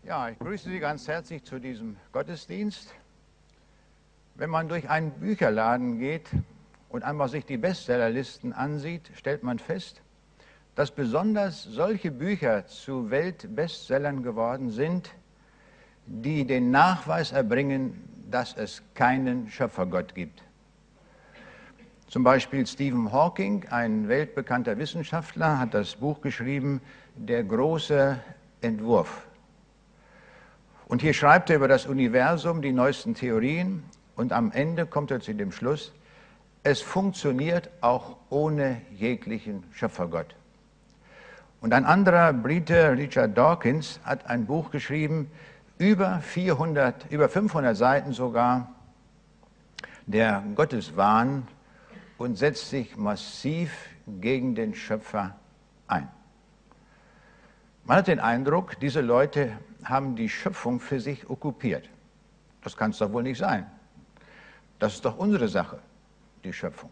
Ja, ich grüße Sie ganz herzlich zu diesem Gottesdienst. Wenn man durch einen Bücherladen geht und einmal sich die Bestsellerlisten ansieht, stellt man fest, dass besonders solche Bücher zu Weltbestsellern geworden sind, die den Nachweis erbringen, dass es keinen Schöpfergott gibt. Zum Beispiel Stephen Hawking, ein weltbekannter Wissenschaftler, hat das Buch geschrieben, Der große Entwurf. Und hier schreibt er über das Universum die neuesten Theorien und am Ende kommt er zu dem Schluss, es funktioniert auch ohne jeglichen Schöpfergott. Und ein anderer Brite, Richard Dawkins, hat ein Buch geschrieben, über 500 Seiten sogar, der Gotteswahn, und setzt sich massiv gegen den Schöpfer ein. Man hat den Eindruck, diese Leute haben die Schöpfung für sich okkupiert. Das kann es doch wohl nicht sein. Das ist doch unsere Sache, die Schöpfung.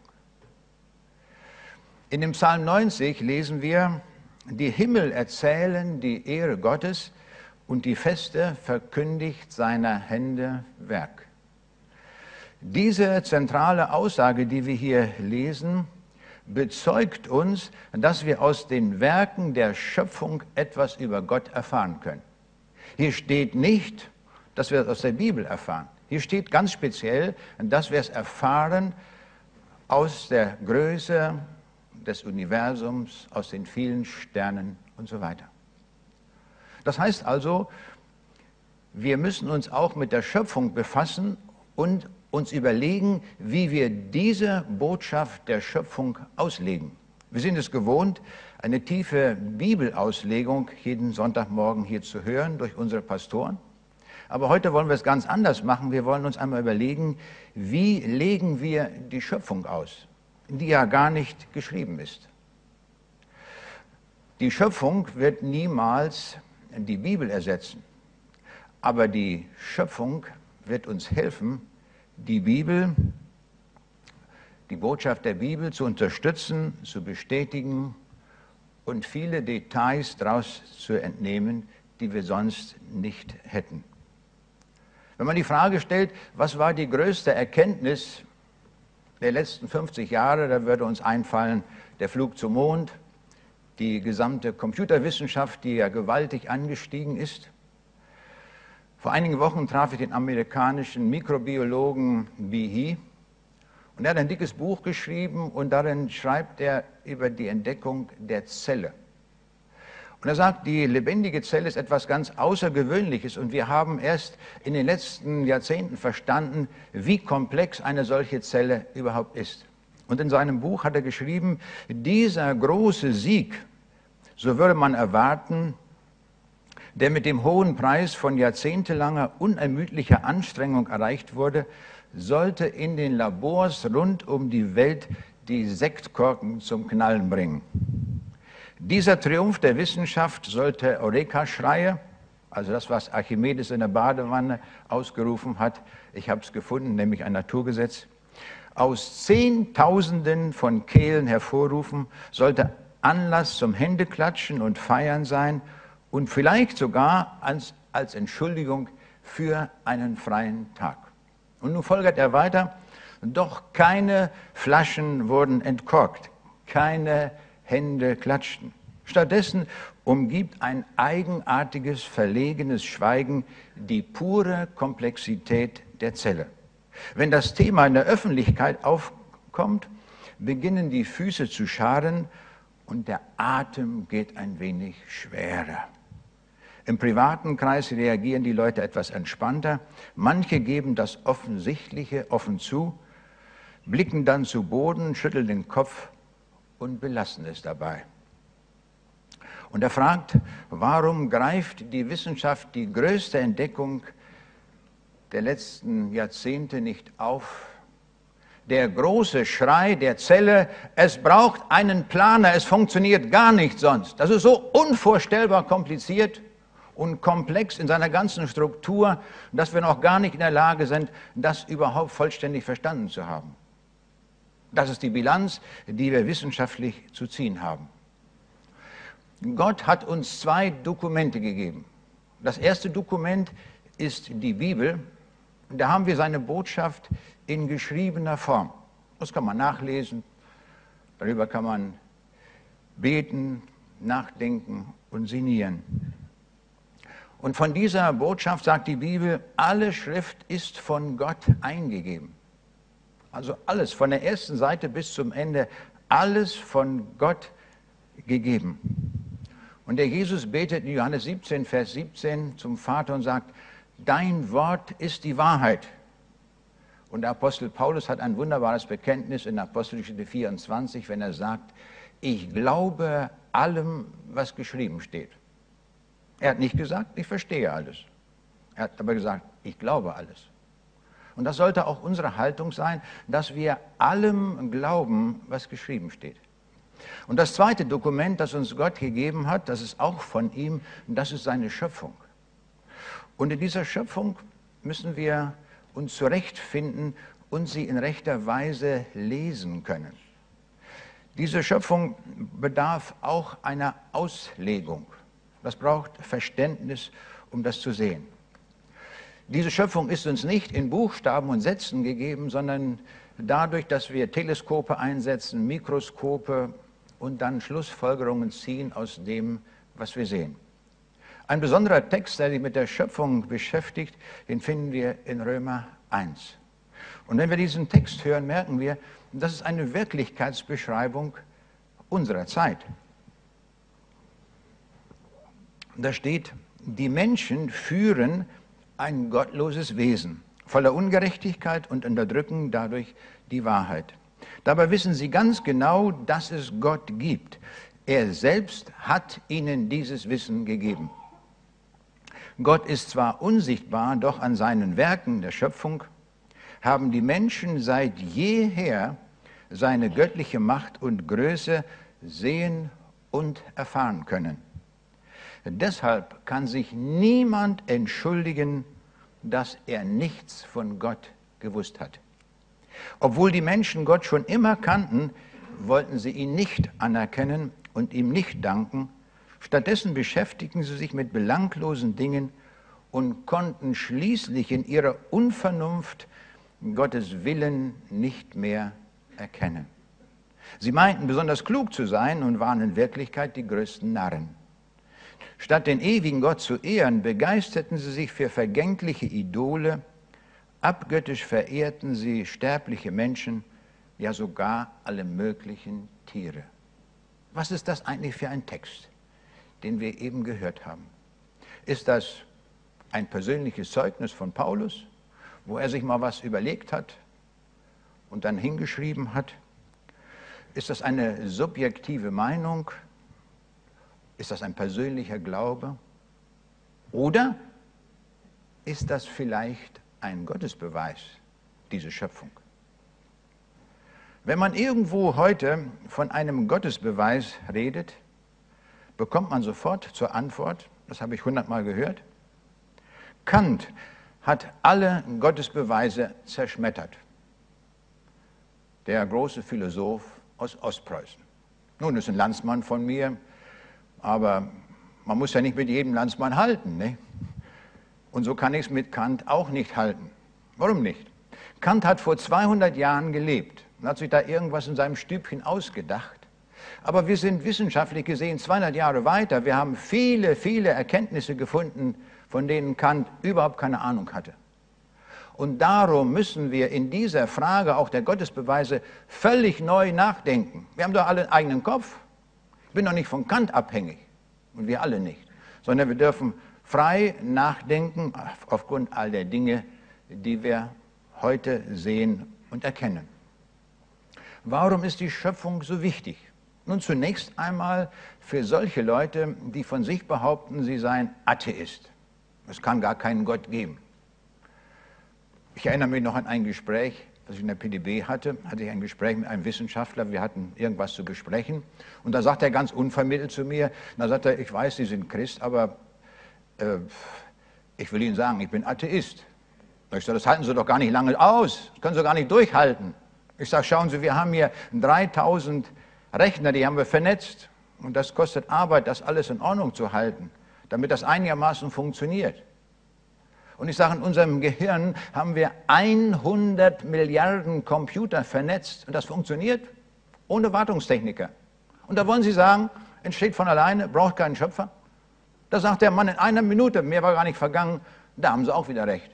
In dem Psalm 90 lesen wir, die Himmel erzählen die Ehre Gottes und die Feste verkündigt seiner Hände Werk. Diese zentrale Aussage, die wir hier lesen, bezeugt uns, dass wir aus den Werken der Schöpfung etwas über Gott erfahren können. Hier steht nicht, dass wir es aus der Bibel erfahren. Hier steht ganz speziell, dass wir es erfahren aus der Größe des Universums, aus den vielen Sternen und so weiter. Das heißt also, wir müssen uns auch mit der Schöpfung befassen und uns überlegen, wie wir diese Botschaft der Schöpfung auslegen. Wir sind es gewohnt, eine tiefe Bibelauslegung jeden Sonntagmorgen hier zu hören durch unsere Pastoren. Aber heute wollen wir es ganz anders machen. Wir wollen uns einmal überlegen, wie legen wir die Schöpfung aus, die ja gar nicht geschrieben ist. Die Schöpfung wird niemals die Bibel ersetzen. Aber die Schöpfung wird uns helfen, die Bibel, die Botschaft der Bibel zu unterstützen, zu bestätigen und viele Details daraus zu entnehmen, die wir sonst nicht hätten. Wenn man die Frage stellt, was war die größte Erkenntnis der letzten 50 Jahre, da würde uns einfallen, der Flug zum Mond, die gesamte Computerwissenschaft, die ja gewaltig angestiegen ist. Vor einigen Wochen traf ich den amerikanischen Mikrobiologen Behe und er hat ein dickes Buch geschrieben und darin schreibt er über die Entdeckung der Zelle. Und er sagt, die lebendige Zelle ist etwas ganz Außergewöhnliches und wir haben erst in den letzten Jahrzehnten verstanden, wie komplex eine solche Zelle überhaupt ist. Und in seinem Buch hat er geschrieben, dieser große Sieg, so würde man erwarten, der mit dem hohen Preis von jahrzehntelanger unermüdlicher Anstrengung erreicht wurde, sollte in den Labors rund um die Welt die Sektkorken zum Knallen bringen. Dieser Triumph der Wissenschaft sollte Eureka-Schreie, also das, was Archimedes in der Badewanne ausgerufen hat, ich habe es gefunden, nämlich ein Naturgesetz, aus Zehntausenden von Kehlen hervorrufen, sollte Anlass zum Händeklatschen und Feiern sein, und vielleicht sogar als Entschuldigung für einen freien Tag. Und nun folgert er weiter, doch keine Flaschen wurden entkorkt, keine Hände klatschten. Stattdessen umgibt ein eigenartiges, verlegenes Schweigen die pure Komplexität der Zelle. Wenn das Thema in der Öffentlichkeit aufkommt, beginnen die Füße zu scharen und der Atem geht ein wenig schwerer. Im privaten Kreis reagieren die Leute etwas entspannter. Manche geben das Offensichtliche offen zu, blicken dann zu Boden, schütteln den Kopf und belassen es dabei. Und er fragt, warum greift die Wissenschaft die größte Entdeckung der letzten Jahrzehnte nicht auf? Der große Schrei der Zelle, es braucht einen Planer, es funktioniert gar nicht sonst. Das ist so unvorstellbar kompliziert und komplex in seiner ganzen Struktur, dass wir noch gar nicht in der Lage sind, das überhaupt vollständig verstanden zu haben. Das ist die Bilanz, die wir wissenschaftlich zu ziehen haben. Gott hat uns zwei Dokumente gegeben. Das erste Dokument ist die Bibel. Da haben wir seine Botschaft in geschriebener Form. Das kann man nachlesen, darüber kann man beten, nachdenken und sinnieren. Und von dieser Botschaft sagt die Bibel, alle Schrift ist von Gott eingegeben. Also alles, von der ersten Seite bis zum Ende, alles von Gott gegeben. Und der Jesus betet in Johannes 17, Vers 17 zum Vater und sagt, dein Wort ist die Wahrheit. Und der Apostel Paulus hat ein wunderbares Bekenntnis in Apostelgeschichte 24, wenn er sagt, ich glaube allem, was geschrieben steht. Er hat nicht gesagt, ich verstehe alles. Er hat aber gesagt, ich glaube alles. Und das sollte auch unsere Haltung sein, dass wir allem glauben, was geschrieben steht. Und das zweite Dokument, das uns Gott gegeben hat, das ist auch von ihm, das ist seine Schöpfung. Und in dieser Schöpfung müssen wir uns zurechtfinden und sie in rechter Weise lesen können. Diese Schöpfung bedarf auch einer Auslegung. Das braucht Verständnis, um das zu sehen. Diese Schöpfung ist uns nicht in Buchstaben und Sätzen gegeben, sondern dadurch, dass wir Teleskope einsetzen, Mikroskope und dann Schlussfolgerungen ziehen aus dem, was wir sehen. Ein besonderer Text, der sich mit der Schöpfung beschäftigt, den finden wir in Römer 1. Und wenn wir diesen Text hören, merken wir, das ist eine Wirklichkeitsbeschreibung unserer Zeit. Da steht, die Menschen führen ein gottloses Wesen, voller Ungerechtigkeit und unterdrücken dadurch die Wahrheit. Dabei wissen sie ganz genau, dass es Gott gibt. Er selbst hat ihnen dieses Wissen gegeben. Gott ist zwar unsichtbar, doch an seinen Werken der Schöpfung haben die Menschen seit jeher seine göttliche Macht und Größe sehen und erfahren können. Deshalb kann sich niemand entschuldigen, dass er nichts von Gott gewusst hat. Obwohl die Menschen Gott schon immer kannten, wollten sie ihn nicht anerkennen und ihm nicht danken. Stattdessen beschäftigten sie sich mit belanglosen Dingen und konnten schließlich in ihrer Unvernunft Gottes Willen nicht mehr erkennen. Sie meinten besonders klug zu sein und waren in Wirklichkeit die größten Narren. Statt den ewigen Gott zu ehren, begeisterten sie sich für vergängliche Idole, abgöttisch verehrten sie sterbliche Menschen, ja sogar alle möglichen Tiere. Was ist das eigentlich für ein Text, den wir eben gehört haben? Ist das ein persönliches Zeugnis von Paulus, wo er sich mal was überlegt hat und dann hingeschrieben hat? Ist das eine subjektive Meinung? Ist das ein persönlicher Glaube? Oder ist das vielleicht ein Gottesbeweis, diese Schöpfung? Wenn man irgendwo heute von einem Gottesbeweis redet, bekommt man sofort zur Antwort, das habe ich 100-mal gehört, Kant hat alle Gottesbeweise zerschmettert. Der große Philosoph aus Ostpreußen. Nun, ist ein Landsmann von mir, aber man muss ja nicht mit jedem Landsmann halten, ne? Und so kann ich es mit Kant auch nicht halten. Warum nicht? Kant hat vor 200 Jahren gelebt und hat sich da irgendwas in seinem Stübchen ausgedacht. Aber wir sind wissenschaftlich gesehen 200 Jahre weiter. Wir haben viele, viele Erkenntnisse gefunden, von denen Kant überhaupt keine Ahnung hatte. Und darum müssen wir in dieser Frage auch der Gottesbeweise völlig neu nachdenken. Wir haben doch alle einen eigenen Kopf. Ich bin doch nicht von Kant abhängig und wir alle nicht, sondern wir dürfen frei nachdenken aufgrund all der Dinge, die wir heute sehen und erkennen. Warum ist die Schöpfung so wichtig? Nun zunächst einmal für solche Leute, die von sich behaupten, sie seien Atheist. Es kann gar keinen Gott geben. Ich erinnere mich noch an ein Gespräch, das ich in der PDB hatte ich ein Gespräch mit einem Wissenschaftler, wir hatten irgendwas zu besprechen und da sagt er ganz unvermittelt zu mir, da sagt er, ich weiß, Sie sind Christ, aber ich will Ihnen sagen, ich bin Atheist. Ich sage, das halten Sie doch gar nicht lange aus, das können Sie gar nicht durchhalten. Ich sage, schauen Sie, wir haben hier 3000 Rechner, die haben wir vernetzt und das kostet Arbeit, das alles in Ordnung zu halten. damit das einigermaßen funktioniert. Und ich sage, in unserem Gehirn haben wir 100 Milliarden Computer vernetzt und das funktioniert ohne Wartungstechniker. Und da wollen Sie sagen, entsteht von alleine, braucht keinen Schöpfer. Da sagt der Mann in einer Minute, mehr war gar nicht vergangen, da haben Sie auch wieder recht.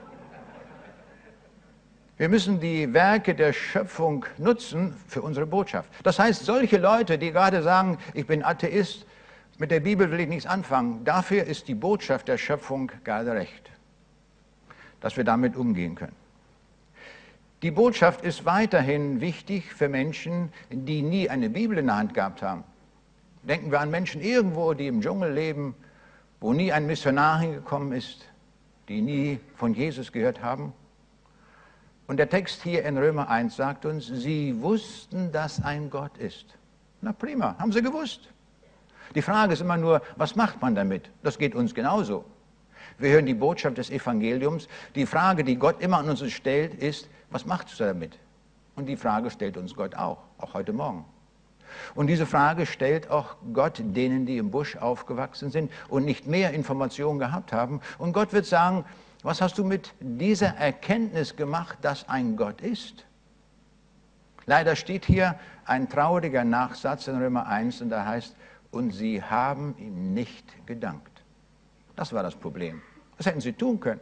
Wir müssen die Werke der Schöpfung nutzen für unsere Botschaft. Das heißt, solche Leute, die gerade sagen, ich bin Atheist, mit der Bibel will ich nichts anfangen, dafür ist die Botschaft der Schöpfung gerade recht, dass wir damit umgehen können. Die Botschaft ist weiterhin wichtig für Menschen, die nie eine Bibel in der Hand gehabt haben. Denken wir an Menschen irgendwo, die im Dschungel leben, wo nie ein Missionar hingekommen ist, die nie von Jesus gehört haben. Und der Text hier in Römer 1 sagt uns, sie wussten, dass ein Gott ist. Na prima, haben sie gewusst. Die Frage ist immer nur, was macht man damit? Das geht uns genauso. Wir hören die Botschaft des Evangeliums. Die Frage, die Gott immer an uns stellt, ist, was machst du damit? Und die Frage stellt uns Gott auch heute Morgen. Und diese Frage stellt auch Gott denen, die im Busch aufgewachsen sind und nicht mehr Informationen gehabt haben. Und Gott wird sagen, was hast du mit dieser Erkenntnis gemacht, dass ein Gott ist? Leider steht hier ein trauriger Nachsatz in Römer 1 und da heißt, und sie haben ihm nicht gedankt. Das war das Problem. Das hätten sie tun können.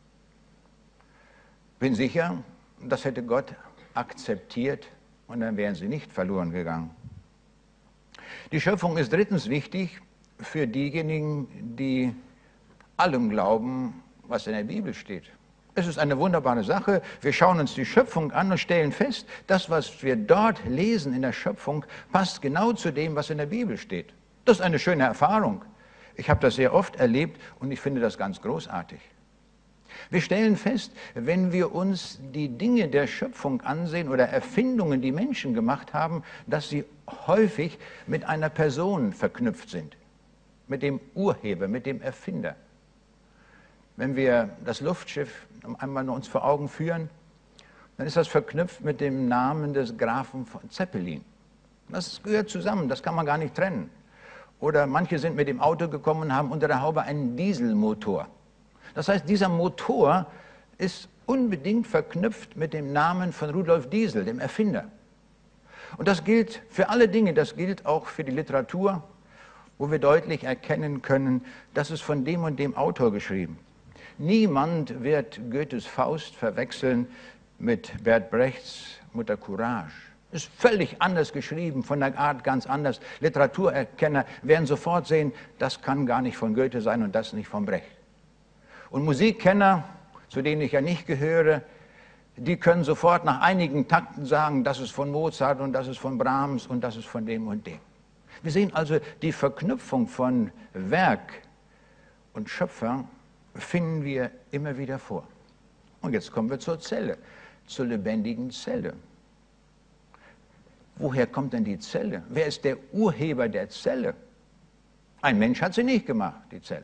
Bin sicher, das hätte Gott akzeptiert und dann wären sie nicht verloren gegangen. Die Schöpfung ist drittens wichtig für diejenigen, die allem glauben, was in der Bibel steht. Es ist eine wunderbare Sache. Wir schauen uns die Schöpfung an und stellen fest, das, was wir dort lesen in der Schöpfung, passt genau zu dem, was in der Bibel steht. Das ist eine schöne Erfahrung. Ich habe das sehr oft erlebt und ich finde das ganz großartig. Wir stellen fest, wenn wir uns die Dinge der Schöpfung ansehen oder Erfindungen, die Menschen gemacht haben, dass sie häufig mit einer Person verknüpft sind, mit dem Urheber, mit dem Erfinder. Wenn wir das Luftschiff einmal uns vor Augen führen, dann ist das verknüpft mit dem Namen des Grafen von Zeppelin. Das gehört zusammen, das kann man gar nicht trennen. Oder manche sind mit dem Auto gekommen und haben unter der Haube einen Dieselmotor. Das heißt, dieser Motor ist unbedingt verknüpft mit dem Namen von Rudolf Diesel, dem Erfinder. Und das gilt für alle Dinge, das gilt auch für die Literatur, wo wir deutlich erkennen können, das ist von dem und dem Autor geschrieben. Niemand wird Goethes Faust verwechseln mit Bert Brechts Mutter Courage. Ist völlig anders geschrieben, von der Art ganz anders. Literaturerkenner werden sofort sehen, das kann gar nicht von Goethe sein und das nicht von Brecht. Und Musikkenner, zu denen ich ja nicht gehöre, die können sofort nach einigen Takten sagen, das ist von Mozart und das ist von Brahms und das ist von dem und dem. Wir sehen also die Verknüpfung von Werk und Schöpfer finden wir immer wieder vor. Und jetzt kommen wir zur Zelle, zur lebendigen Zelle. Woher kommt denn die Zelle? Wer ist der Urheber der Zelle? Ein Mensch hat sie nicht gemacht, die Zelle.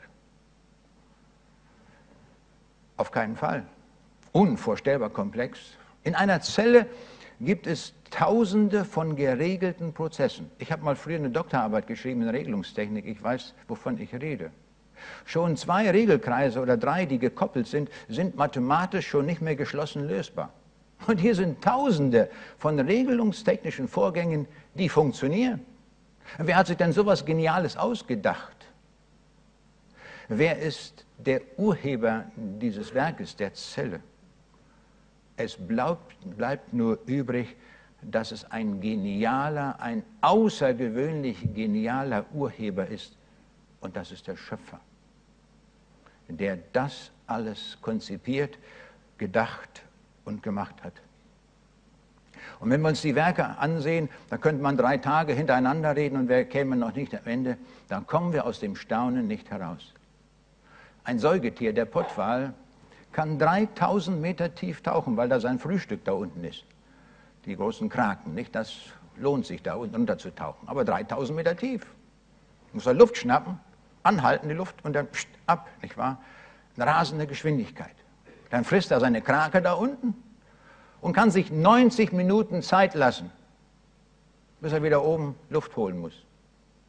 Auf keinen Fall. Unvorstellbar komplex. In einer Zelle gibt es Tausende von geregelten Prozessen. Ich habe mal früher eine Doktorarbeit geschrieben in Regelungstechnik. Ich weiß, wovon ich rede. Schon 2 Regelkreise oder 3, die gekoppelt sind, sind mathematisch schon nicht mehr geschlossen lösbar. Und hier sind Tausende von regelungstechnischen Vorgängen, die funktionieren. Wer hat sich denn sowas Geniales ausgedacht? Wer ist der Urheber dieses Werkes, der Zelle? Es bleibt nur übrig, dass es ein genialer, ein außergewöhnlich genialer Urheber ist. Und das ist der Schöpfer, der das alles konzipiert, gedacht und gemacht hat. Und wenn wir uns die Werke ansehen, dann könnte man 3 Tage hintereinander reden und wir kämen noch nicht am Ende, dann kommen wir aus dem Staunen nicht heraus. Ein Säugetier, der Pottwal, kann 3000 Meter tief tauchen, weil da sein Frühstück da unten ist. Die großen Kraken, nicht? Das lohnt sich, da unten runterzutauchen. Aber 3000 Meter tief. Muss er Luft schnappen, anhalten die Luft und dann pst, ab, nicht wahr? Eine rasende Geschwindigkeit. Dann frisst er seine Krake da unten und kann sich 90 Minuten Zeit lassen, bis er wieder oben Luft holen muss.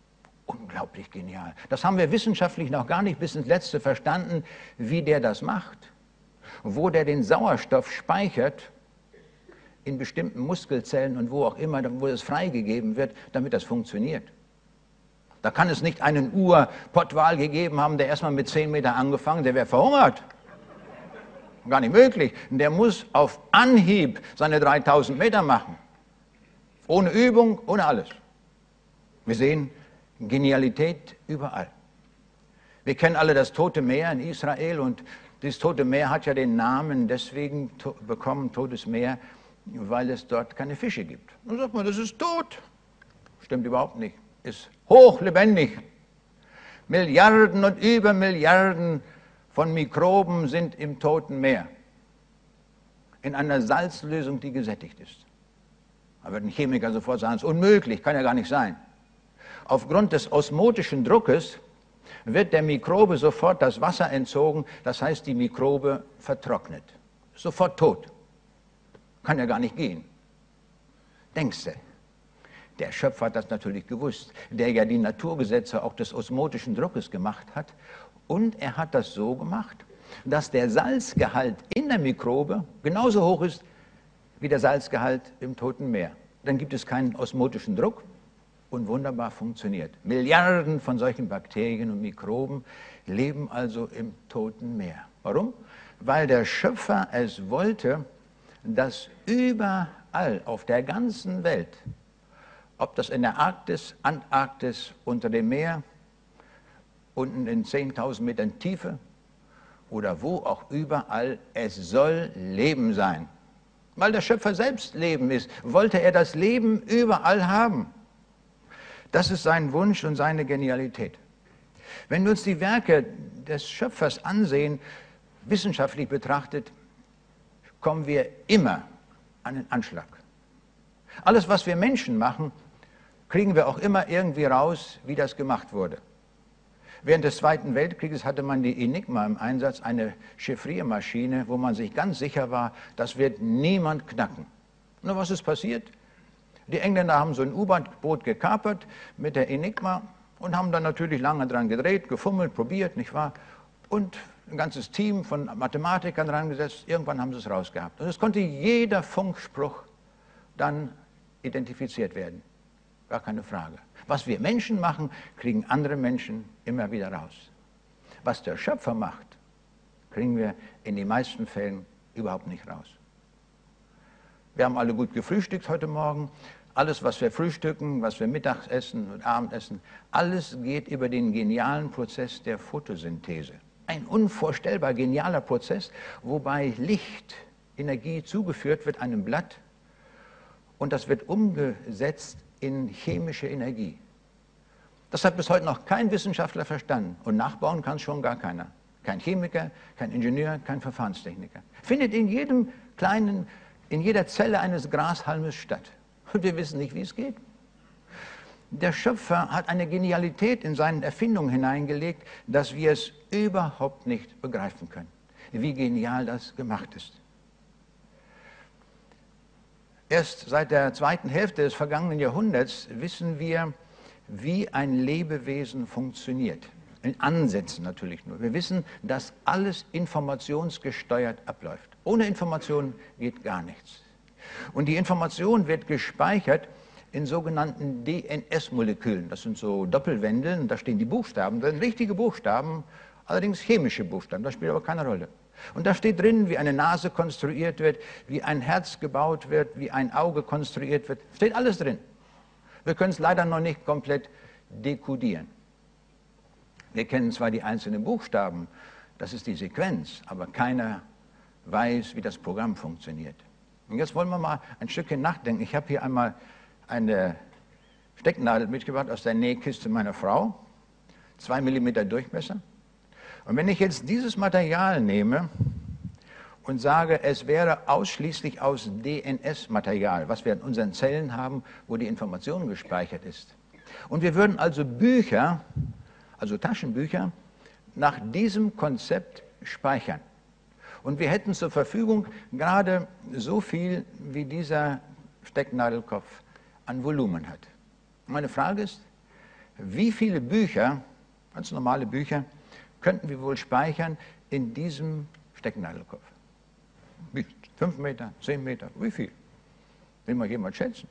Unglaublich genial. Das haben wir wissenschaftlich noch gar nicht bis ins Letzte verstanden, wie der das macht. Wo der den Sauerstoff speichert, in bestimmten Muskelzellen und wo auch immer, wo es freigegeben wird, damit das funktioniert. Da kann es nicht einen Ur-Pottwal gegeben haben, der erstmal mit 10 Meter angefangen, der wäre verhungert. Gar nicht möglich. Der muss auf Anhieb seine 3000 Meter machen. Ohne Übung, ohne alles. Wir sehen Genialität überall. Wir kennen alle das Tote Meer in Israel und dieses Tote Meer hat ja den Namen deswegen bekommen, Totes Meer, weil es dort keine Fische gibt. Dann sagt man, das ist tot. Stimmt überhaupt nicht. Ist hochlebendig. Milliarden und Übermilliarden von Mikroben sind im Toten Meer. In einer Salzlösung, die gesättigt ist. Da wird ein Chemiker sofort sagen, es ist unmöglich, kann ja gar nicht sein. Aufgrund des osmotischen Druckes wird der Mikrobe sofort das Wasser entzogen, das heißt, die Mikrobe vertrocknet. Sofort tot. Kann ja gar nicht gehen. Denkst du? Der Schöpfer hat das natürlich gewusst, der ja die Naturgesetze auch des osmotischen Druckes gemacht hat. Und er hat das so gemacht, dass der Salzgehalt in der Mikrobe genauso hoch ist wie der Salzgehalt im Toten Meer. Dann gibt es keinen osmotischen Druck und wunderbar funktioniert. Milliarden von solchen Bakterien und Mikroben leben also im Toten Meer. Warum? Weil der Schöpfer es wollte, dass überall auf der ganzen Welt, ob das in der Arktis, Antarktis, unter dem Meer, unten in 10.000 Metern Tiefe oder wo auch überall, es soll Leben sein. Weil der Schöpfer selbst Leben ist, wollte er das Leben überall haben. Das ist sein Wunsch und seine Genialität. Wenn wir uns die Werke des Schöpfers ansehen, wissenschaftlich betrachtet, kommen wir immer an den Anschlag. Alles, was wir Menschen machen, kriegen wir auch immer irgendwie raus, wie das gemacht wurde. Während des Zweiten Weltkrieges hatte man die Enigma im Einsatz, eine Chiffriermaschine, wo man sich ganz sicher war, das wird niemand knacken. Und was ist passiert? Die Engländer haben so ein U-Boot gekapert mit der Enigma und haben dann natürlich lange dran gedreht, gefummelt, probiert, nicht wahr? Und ein ganzes Team von Mathematikern dran gesetzt. Irgendwann haben sie es rausgehabt. Und es konnte jeder Funkspruch dann identifiziert werden. Gar keine Frage. Was wir Menschen machen, kriegen andere Menschen immer wieder raus. Was der Schöpfer macht, kriegen wir in den meisten Fällen überhaupt nicht raus. Wir haben alle gut gefrühstückt heute Morgen. Alles, was wir frühstücken, was wir mittags essen und Abendessen, alles geht über den genialen Prozess der Photosynthese. Ein unvorstellbar genialer Prozess, wobei Lichtenergie zugeführt wird einem Blatt und das wird umgesetzt in chemische Energie. Das hat bis heute noch kein Wissenschaftler verstanden und nachbauen kann es schon gar keiner. Kein Chemiker, kein Ingenieur, kein Verfahrenstechniker. Findet in jeder Zelle eines Grashalmes statt. Und wir wissen nicht, wie es geht. Der Schöpfer hat eine Genialität in seinen Erfindungen hineingelegt, dass wir es überhaupt nicht begreifen können, wie genial das gemacht ist. Erst seit der zweiten Hälfte des vergangenen Jahrhunderts wissen wir, wie ein Lebewesen funktioniert. In Ansätzen natürlich nur. Wir wissen, dass alles informationsgesteuert abläuft. Ohne Information geht gar nichts. Und die Information wird gespeichert in sogenannten DNS-Molekülen. Das sind so Doppelwändeln, da stehen die Buchstaben drin, richtige Buchstaben, allerdings chemische Buchstaben, das spielt aber keine Rolle. Und da steht drin, wie eine Nase konstruiert wird, wie ein Herz gebaut wird, wie ein Auge konstruiert wird. Steht alles drin. Wir können es leider noch nicht komplett dekodieren. Wir kennen zwar die einzelnen Buchstaben, das ist die Sequenz, aber keiner weiß, wie das Programm funktioniert. Und jetzt wollen wir mal ein Stückchen nachdenken. Ich habe hier einmal eine Stecknadel mitgebracht aus der Nähkiste meiner Frau, 2 mm Durchmesser. Und wenn ich jetzt dieses Material nehme und sage, es wäre ausschließlich aus DNS-Material, was wir in unseren Zellen haben, wo die Information gespeichert ist. Und wir würden also Bücher, also Taschenbücher, nach diesem Konzept speichern. Und wir hätten zur Verfügung gerade so viel, wie dieser Stecknadelkopf an Volumen hat. Meine Frage ist, wie viele Bücher, ganz normale Bücher, könnten wir wohl speichern in diesem Stecknadelkopf? 5 Meter, 10 Meter, wie viel? Will mal jemand schätzen?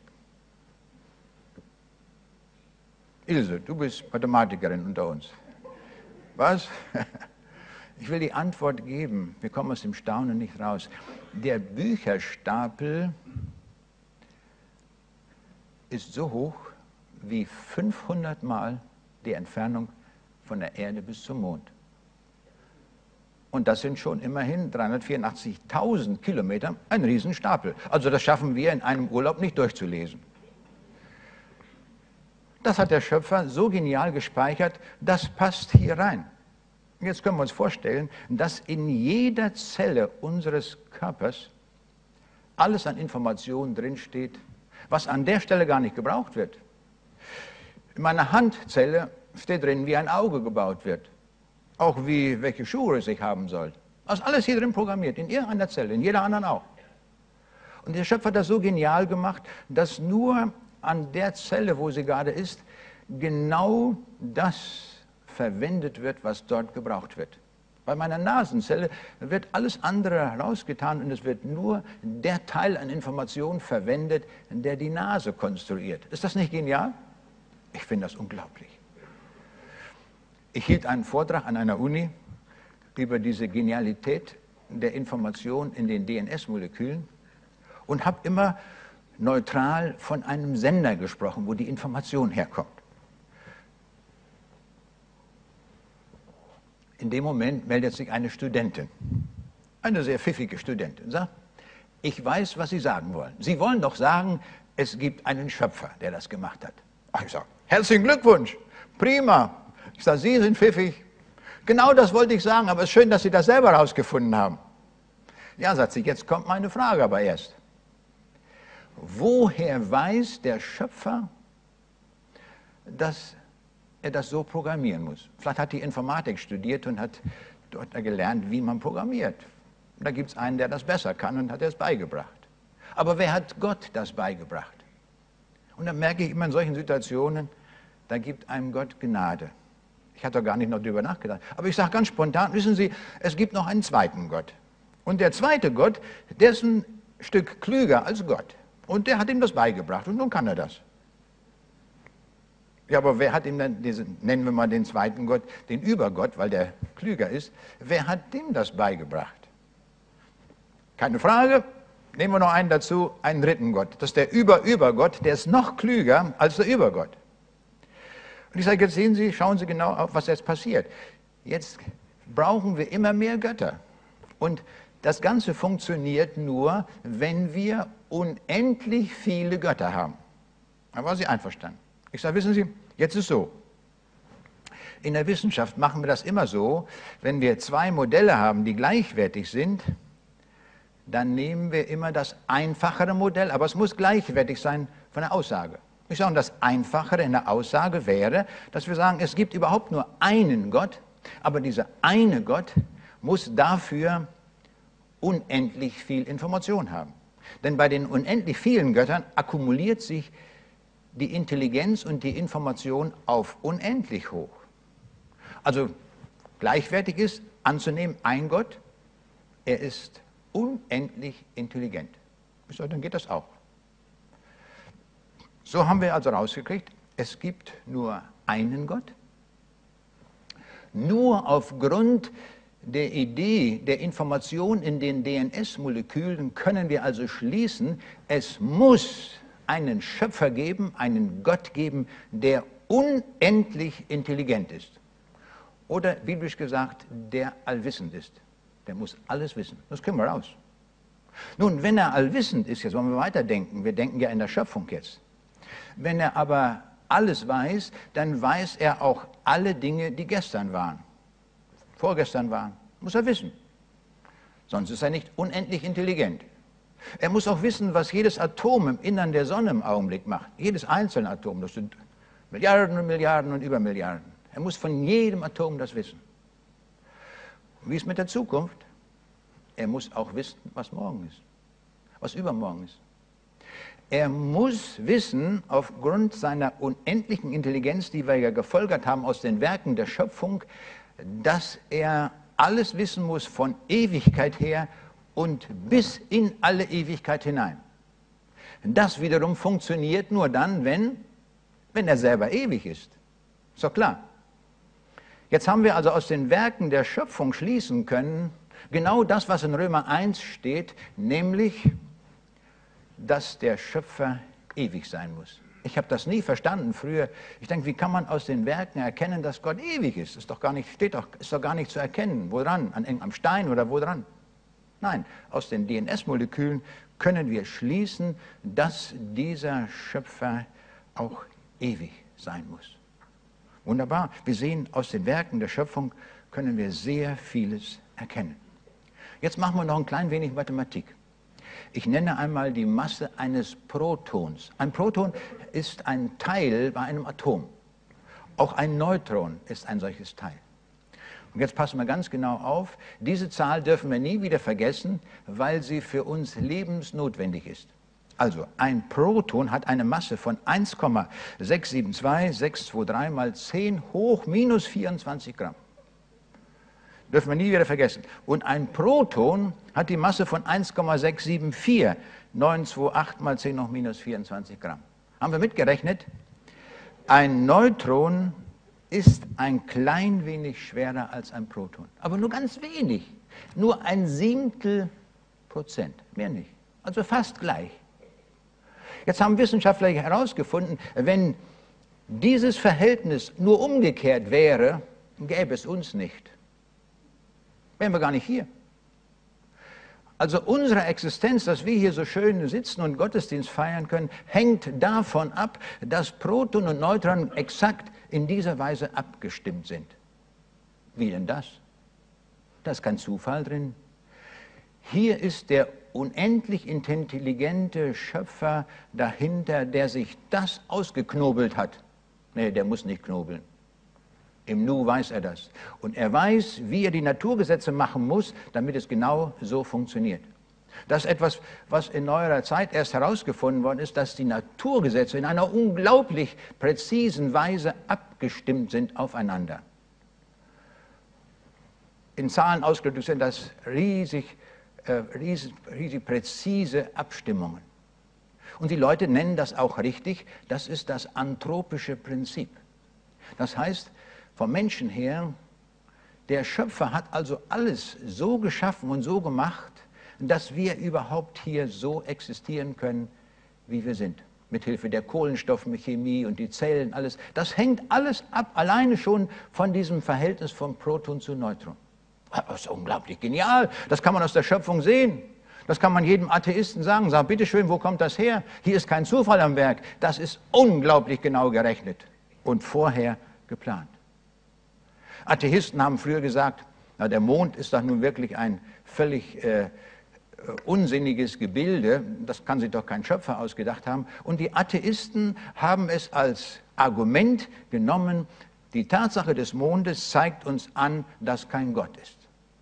Ilse, du bist Mathematikerin unter uns. Was? Ich will die Antwort geben. Wir kommen aus dem Staunen nicht raus. Der Bücherstapel ist so hoch wie 500 Mal die Entfernung von der Erde bis zum Mond. Und das sind schon immerhin 384.000 Kilometer, ein Riesenstapel. Also das schaffen wir in einem Urlaub nicht durchzulesen. Das hat der Schöpfer so genial gespeichert, das passt hier rein. Jetzt können wir uns vorstellen, dass in jeder Zelle unseres Körpers alles an Informationen drinsteht, was an der Stelle gar nicht gebraucht wird. In meiner Handzelle steht drin, wie ein Auge gebaut wird. Auch welche Schuhe ich haben soll. Das ist alles hier drin programmiert, in irgendeiner Zelle, in jeder anderen auch. Und der Schöpfer hat das so genial gemacht, dass nur an der Zelle, wo sie gerade ist, genau das verwendet wird, was dort gebraucht wird. Bei meiner Nasenzelle wird alles andere herausgetan und es wird nur der Teil an Informationen verwendet, der die Nase konstruiert. Ist das nicht genial? Ich finde das unglaublich. Ich hielt einen Vortrag an einer Uni über diese Genialität der Information in den DNS-Molekülen und habe immer neutral von einem Sender gesprochen, wo die Information herkommt. In dem Moment meldet sich eine Studentin, eine sehr pfiffige Studentin, sagt, ich weiß, was Sie sagen wollen. Sie wollen doch sagen, es gibt einen Schöpfer, der das gemacht hat. Ach, ich sage, herzlichen Glückwunsch, prima. Ich sage, Sie sind pfiffig. Genau das wollte ich sagen, aber es ist schön, dass Sie das selber herausgefunden haben. Ja, sagt sie, jetzt kommt meine Frage aber erst. Woher weiß der Schöpfer, dass er das so programmieren muss? Vielleicht hat die Informatik studiert und hat dort gelernt, wie man programmiert. Da gibt es einen, der das besser kann und hat es beigebracht. Aber wer hat Gott das beigebracht? Und dann merke ich immer in solchen Situationen, da gibt einem Gott Gnade. Ich hatte gar nicht noch darüber nachgedacht. Aber ich sage ganz spontan, wissen Sie, es gibt noch einen zweiten Gott. Und der zweite Gott, der ist ein Stück klüger als Gott. Und der hat ihm das beigebracht und nun kann er das. Ja, aber wer hat ihm dann, nennen wir mal den zweiten Gott, den Übergott, weil der klüger ist, wer hat dem das beigebracht? Keine Frage, nehmen wir noch einen dazu, einen dritten Gott. Das ist der Übergott, der ist noch klüger als der Übergott. Und ich sage, jetzt sehen Sie, schauen Sie genau auf, was jetzt passiert. Jetzt brauchen wir immer mehr Götter. Und das Ganze funktioniert nur, wenn wir unendlich viele Götter haben. Da war sie einverstanden. Ich sage, wissen Sie, jetzt ist so. In der Wissenschaft machen wir das immer so, wenn wir zwei Modelle haben, die gleichwertig sind, dann nehmen wir immer das einfachere Modell, aber es muss gleichwertig sein von der Aussage. Ich sage, das Einfachere in der Aussage wäre, dass wir sagen, es gibt überhaupt nur einen Gott, aber dieser eine Gott muss dafür unendlich viel Information haben. Denn bei den unendlich vielen Göttern akkumuliert sich die Intelligenz und die Information auf unendlich hoch. Also gleichwertig ist anzunehmen, ein Gott, er ist unendlich intelligent. Ich sage, dann geht das auch. So haben wir also rausgekriegt, es gibt nur einen Gott. Nur aufgrund der Idee der Information in den DNS-Molekülen können wir also schließen, es muss einen Schöpfer geben, einen Gott geben, der unendlich intelligent ist. Oder biblisch gesagt, der allwissend ist. Der muss alles wissen. Das kriegen wir raus. Nun, wenn er allwissend ist, jetzt wollen wir weiterdenken, wir denken ja in der Schöpfung jetzt. Wenn er aber alles weiß, dann weiß er auch alle Dinge, die gestern waren, vorgestern waren. Muss er wissen. Sonst ist er nicht unendlich intelligent. Er muss auch wissen, was jedes Atom im Innern der Sonne im Augenblick macht. Jedes einzelne Atom, das sind Milliarden und Milliarden und Übermilliarden. Er muss von jedem Atom das wissen. Und wie ist mit der Zukunft? Er muss auch wissen, was morgen ist, was übermorgen ist. Er muss wissen, aufgrund seiner unendlichen Intelligenz, die wir ja gefolgert haben aus den Werken der Schöpfung, dass er alles wissen muss von Ewigkeit her und bis in alle Ewigkeit hinein. Das wiederum funktioniert nur dann, wenn er selber ewig ist. Ist doch klar. Jetzt haben wir also aus den Werken der Schöpfung schließen können, genau das, was in Römer 1 steht, nämlich, dass der Schöpfer ewig sein muss. Ich habe das nie verstanden früher. Ich denke, wie kann man aus den Werken erkennen, dass Gott ewig ist? Ist doch gar nicht zu erkennen. Woran? Am Stein oder woran? Nein, aus den DNS-Molekülen können wir schließen, dass dieser Schöpfer auch ewig sein muss. Wunderbar. Wir sehen, aus den Werken der Schöpfung können wir sehr vieles erkennen. Jetzt machen wir noch ein klein wenig Mathematik. Ich nenne einmal die Masse eines Protons. Ein Proton ist ein Teil bei einem Atom. Auch ein Neutron ist ein solches Teil. Und jetzt passen wir ganz genau auf, diese Zahl dürfen wir nie wieder vergessen, weil sie für uns lebensnotwendig ist. Also ein Proton hat eine Masse von 1,672623 mal 10 hoch minus 24 Gramm. Dürfen wir nie wieder vergessen. Und ein Proton hat die Masse von 1,674928 mal 10 hoch minus 24 Gramm. Haben wir mitgerechnet? Ein Neutron ist ein klein wenig schwerer als ein Proton. Aber nur ganz wenig. Nur 1/7%. Mehr nicht. Also fast gleich. Jetzt haben Wissenschaftler herausgefunden, wenn dieses Verhältnis nur umgekehrt wäre, gäbe es uns nicht. Wären wir gar nicht hier. Also unsere Existenz, dass wir hier so schön sitzen und Gottesdienst feiern können, hängt davon ab, dass Proton und Neutron exakt in dieser Weise abgestimmt sind. Wie denn das? Da ist kein Zufall drin. Hier ist der unendlich intelligente Schöpfer dahinter, der sich das ausgeknobelt hat. Nee, der muss nicht knobeln. Im Nu weiß er das. Und er weiß, wie er die Naturgesetze machen muss, damit es genau so funktioniert. Das ist etwas, was in neuerer Zeit erst herausgefunden worden ist, dass die Naturgesetze in einer unglaublich präzisen Weise abgestimmt sind aufeinander. In Zahlen ausgedrückt sind das riesig präzise Abstimmungen. Und die Leute nennen das auch richtig, das ist das anthropische Prinzip. Das heißt, vom Menschen her, der Schöpfer hat also alles so geschaffen und so gemacht, dass wir überhaupt hier so existieren können, wie wir sind. Mithilfe der Kohlenstoffchemie und die Zellen, alles. Das hängt alles ab, alleine schon von diesem Verhältnis von Proton zu Neutron. Das ist unglaublich genial. Das kann man aus der Schöpfung sehen. Das kann man jedem Atheisten sagen. Sag, bitteschön, wo kommt das her? Hier ist kein Zufall am Werk. Das ist unglaublich genau gerechnet und vorher geplant. Atheisten haben früher gesagt, na, der Mond ist doch nun wirklich ein völlig unsinniges Gebilde. Das kann sich doch kein Schöpfer ausgedacht haben. Und die Atheisten haben es als Argument genommen, die Tatsache des Mondes zeigt uns an, dass kein Gott ist.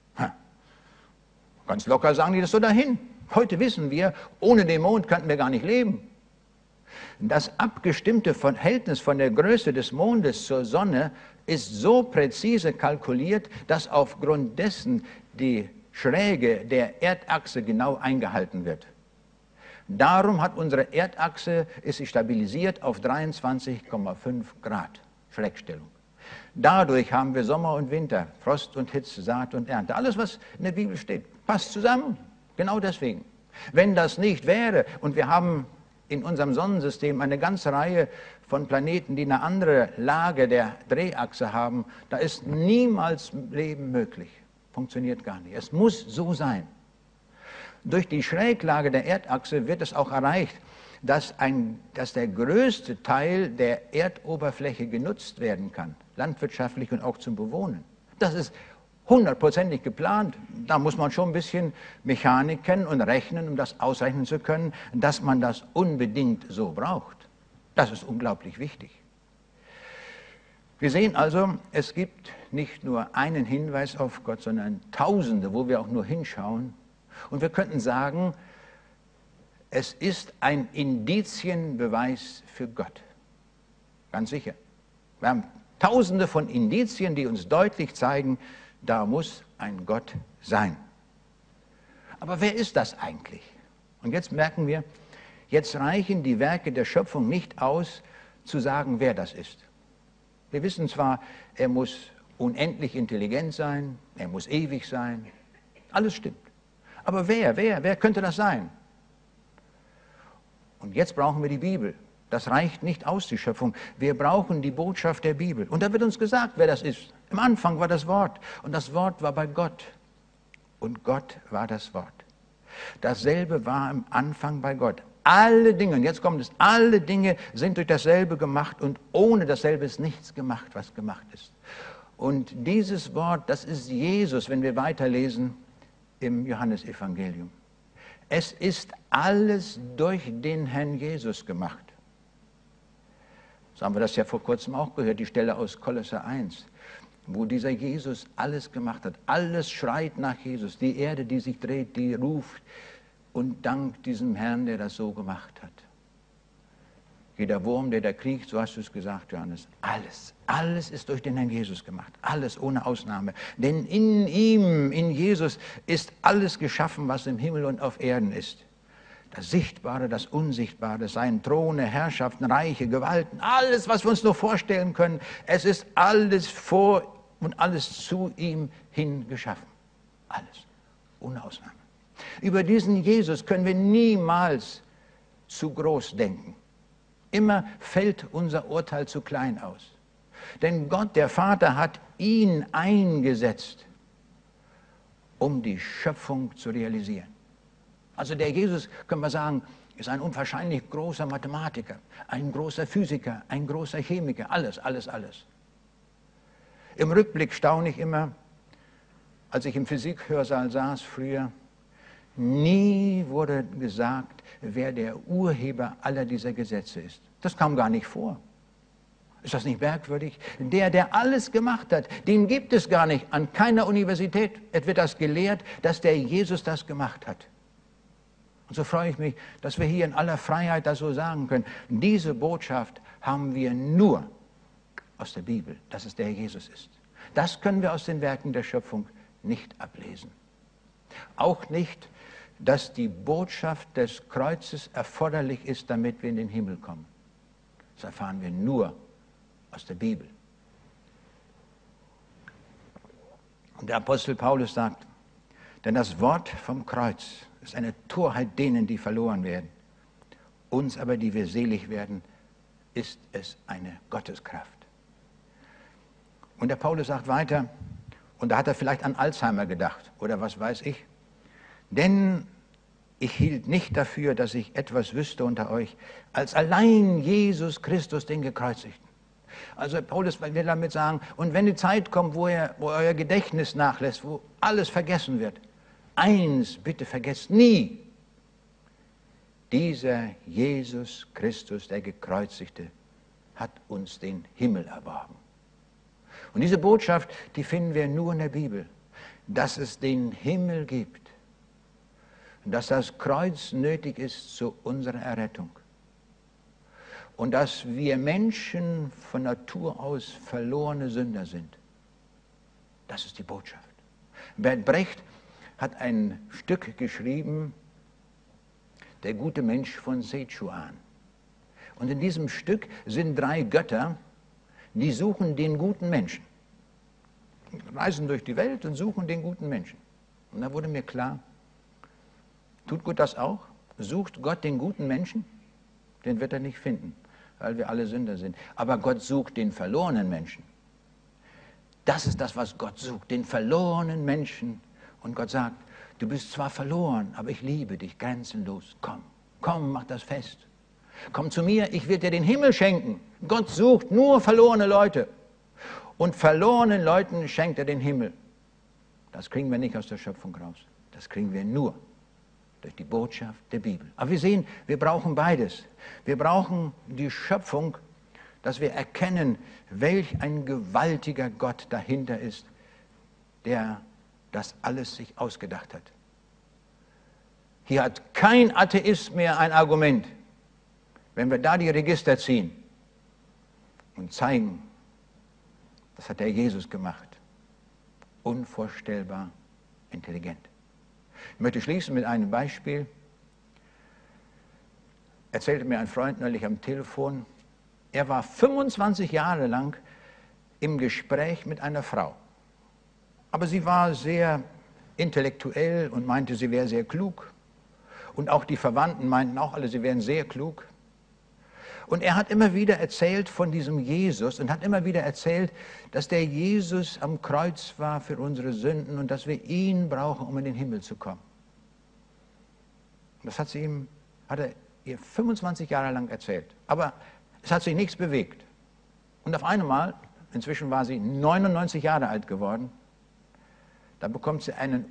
Ganz locker sagen die das so dahin. Heute wissen wir, ohne den Mond könnten wir gar nicht leben. Das abgestimmte Verhältnis von der Größe des Mondes zur Sonne ist so präzise kalkuliert, dass aufgrund dessen die Schräge der Erdachse genau eingehalten wird. Darum hat unsere Erdachse, ist sie stabilisiert auf 23,5 Grad Schrägstellung. Dadurch haben wir Sommer und Winter, Frost und Hitze, Saat und Ernte. Alles, was in der Bibel steht, passt zusammen. Genau deswegen. Wenn das nicht wäre und wir haben in unserem Sonnensystem eine ganze Reihe von Planeten, die eine andere Lage der Drehachse haben, da ist niemals Leben möglich. Funktioniert gar nicht. Es muss so sein. Durch die Schräglage der Erdachse wird es auch erreicht, dass der größte Teil der Erdoberfläche genutzt werden kann, landwirtschaftlich und auch zum Bewohnen. Das ist hundertprozentig geplant. Da muss man schon ein bisschen Mechanik kennen und rechnen, um das ausrechnen zu können, dass man das unbedingt so braucht. Das ist unglaublich wichtig. Wir sehen also, es gibt nicht nur einen Hinweis auf Gott, sondern Tausende, wo wir auch nur hinschauen. Und wir könnten sagen, Es ist ein Indizienbeweis für Gott. Ganz sicher. Wir haben tausende von Indizien, die uns deutlich zeigen, da muss ein Gott sein. Aber wer ist das eigentlich? Und jetzt merken wir, jetzt reichen die Werke der Schöpfung nicht aus, zu sagen, wer das ist. Wir wissen zwar, er muss unendlich intelligent sein, er muss ewig sein, alles stimmt. Aber wer könnte das sein? Und jetzt brauchen wir die Bibel. Das reicht nicht aus, die Schöpfung. Wir brauchen die Botschaft der Bibel. Und da wird uns gesagt, wer das ist. Im Anfang war das Wort. Und das Wort war bei Gott. Und Gott war das Wort. Dasselbe war im Anfang bei Gott. Alle Dinge, und jetzt kommt es, alle Dinge sind durch dasselbe gemacht und ohne dasselbe ist nichts gemacht, was gemacht ist. Und dieses Wort, das ist Jesus, wenn wir weiterlesen im Johannesevangelium. Es ist alles durch den Herrn Jesus gemacht. So haben wir das ja vor kurzem auch gehört, die Stelle aus Kolosser 1, wo dieser Jesus alles gemacht hat. Alles schreit nach Jesus. Die Erde, die sich dreht, die ruft und dankt diesem Herrn, der das so gemacht hat. Jeder Wurm, der da kriecht, so hast du es gesagt, Johannes, alles ist durch den Herrn Jesus gemacht. Alles ohne Ausnahme. Denn in ihm, in Jesus, ist alles geschaffen, was im Himmel und auf Erden ist. Das Sichtbare, das Unsichtbare, seien Throne, Herrschaften, Reiche, Gewalten, alles, was wir uns nur vorstellen können. Es ist alles vor und alles zu ihm hin geschaffen. Alles, ohne Ausnahme. Über diesen Jesus können wir niemals zu groß denken. Immer fällt unser Urteil zu klein aus. Denn Gott, der Vater, hat ihn eingesetzt, um die Schöpfung zu realisieren. Also der Jesus, können wir sagen, ist ein unwahrscheinlich großer Mathematiker, ein großer Physiker, ein großer Chemiker, alles. Im Rückblick staune ich immer, als ich im Physikhörsaal saß früher, nie wurde gesagt, wer der Urheber aller dieser Gesetze ist. Das kam gar nicht vor. Ist das nicht merkwürdig? Der alles gemacht hat, den gibt es gar nicht an keiner Universität. Es wird das gelehrt, dass der Jesus das gemacht hat. Und so freue ich mich, dass wir hier in aller Freiheit das so sagen können. Diese Botschaft haben wir nur aus der Bibel, dass es der Herr Jesus ist. Das können wir aus den Werken der Schöpfung nicht ablesen. Auch nicht, dass die Botschaft des Kreuzes erforderlich ist, damit wir in den Himmel kommen. Das erfahren wir nur aus der Bibel. Und der Apostel Paulus sagt, denn das Wort vom Kreuz ist eine Torheit denen, die verloren werden. Uns aber, die wir selig werden, ist es eine Gotteskraft. Und der Paulus sagt weiter, und da hat er vielleicht an Alzheimer gedacht, oder was weiß ich. Denn ich hielt nicht dafür, dass ich etwas wüsste unter euch, als allein Jesus Christus, den Gekreuzigten. Also Paulus will damit sagen, und wenn die Zeit kommt, wo euer Gedächtnis nachlässt, wo alles vergessen wird, eins bitte vergesst nie, dieser Jesus Christus, der Gekreuzigte, hat uns den Himmel erworben. Und diese Botschaft, die finden wir nur in der Bibel, dass es den Himmel gibt. Dass das Kreuz nötig ist zu unserer Errettung. Und dass wir Menschen von Natur aus verlorene Sünder sind. Das ist die Botschaft. Bert Brecht hat ein Stück geschrieben, Der gute Mensch von Sichuan. Und in diesem Stück sind 3 Götter, die suchen den guten Menschen. Reisen durch die Welt und suchen den guten Menschen. Und da wurde mir klar, tut Gott das auch? Sucht Gott den guten Menschen? Den wird er nicht finden, weil wir alle Sünder sind. Aber Gott sucht den verlorenen Menschen. Das ist das, was Gott sucht, den verlorenen Menschen. Und Gott sagt, du bist zwar verloren, aber ich liebe dich grenzenlos. Komm, mach das fest. Komm zu mir, ich werde dir den Himmel schenken. Gott sucht nur verlorene Leute. Und verlorenen Leuten schenkt er den Himmel. Das kriegen wir nicht aus der Schöpfung raus. Das kriegen wir nur durch die Botschaft der Bibel. Aber wir sehen, wir brauchen beides. Wir brauchen die Schöpfung, dass wir erkennen, welch ein gewaltiger Gott dahinter ist, der das alles sich ausgedacht hat. Hier hat kein Atheist mehr ein Argument. Wenn wir da die Register ziehen und zeigen, das hat der Jesus gemacht. Unvorstellbar intelligent. Ich möchte schließen mit einem Beispiel. Erzählte mir ein Freund neulich am Telefon, er war 25 Jahre lang im Gespräch mit einer Frau. Aber sie war sehr intellektuell und meinte, sie wäre sehr klug. Und auch die Verwandten meinten auch alle, sie wären sehr klug. Und er hat immer wieder erzählt von diesem Jesus und hat immer wieder erzählt, dass der Jesus am Kreuz war für unsere Sünden und dass wir ihn brauchen, um in den Himmel zu kommen. Das hat er ihr 25 Jahre lang erzählt. Aber es hat sich nichts bewegt. Und auf einmal, inzwischen war sie 99 Jahre alt geworden, da bekommt sie einen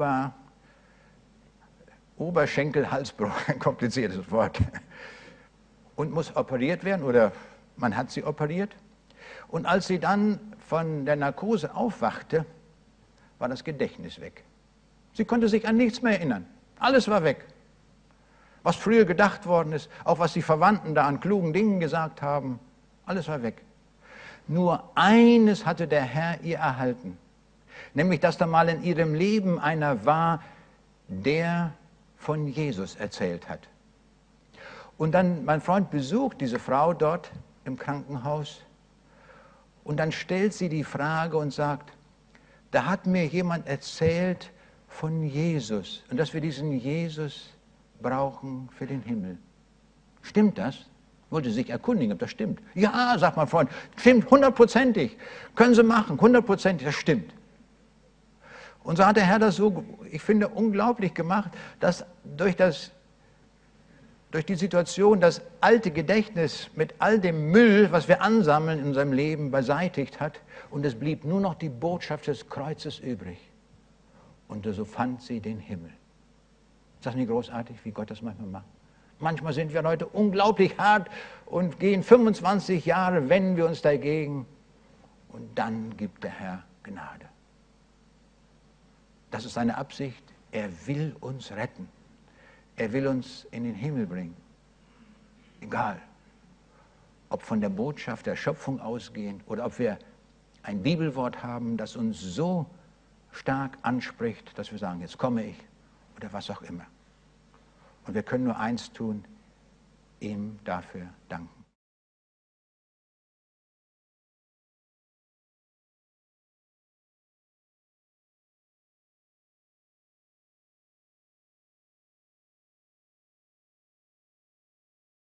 Oberschenkel-Halsbruch, ein kompliziertes Wort, und muss operiert werden, oder man hat sie operiert. Und als sie dann von der Narkose aufwachte, war das Gedächtnis weg. Sie konnte sich an nichts mehr erinnern. Alles war weg. Was früher gedacht worden ist, auch was die Verwandten da an klugen Dingen gesagt haben, alles war weg. Nur eines hatte der Herr ihr erhalten, nämlich, dass da mal in ihrem Leben einer war, der von Jesus erzählt hat. Und dann, mein Freund besucht diese Frau dort im Krankenhaus und dann stellt sie die Frage und sagt, da hat mir jemand erzählt von Jesus und dass wir diesen Jesus brauchen für den Himmel. Stimmt das? Wollte sich erkundigen, ob das stimmt. Ja, sagt mein Freund, stimmt 100%ig. Können Sie machen, 100%ig, das stimmt. Und so hat der Herr das so, ich finde, unglaublich gemacht, dass durch die Situation das alte Gedächtnis mit all dem Müll, was wir ansammeln in unserem Leben, beseitigt hat. Und es blieb nur noch die Botschaft des Kreuzes übrig. Und so fand sie den Himmel. Ist das nicht großartig, wie Gott das manchmal macht? Manchmal sind wir Leute unglaublich hart und gehen 25 Jahre, wenden wir uns dagegen. Und dann gibt der Herr Gnade. Das ist seine Absicht. Er will uns retten. Er will uns in den Himmel bringen. Egal, ob von der Botschaft der Schöpfung ausgehend oder ob wir ein Bibelwort haben, das uns so stark anspricht, dass wir sagen, jetzt komme ich oder was auch immer. Und wir können nur eins tun, ihm dafür danken.